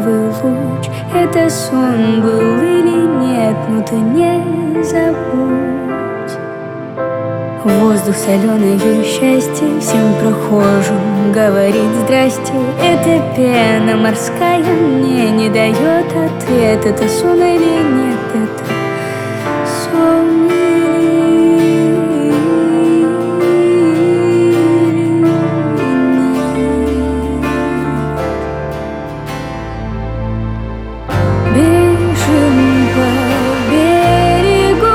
первый луч. Это сон был или нет, но ты не забудь. Воздух соленое счастье, всем прохожим говорит здрасте. Эта пена морская мне не дает ответ, это сон или нет, это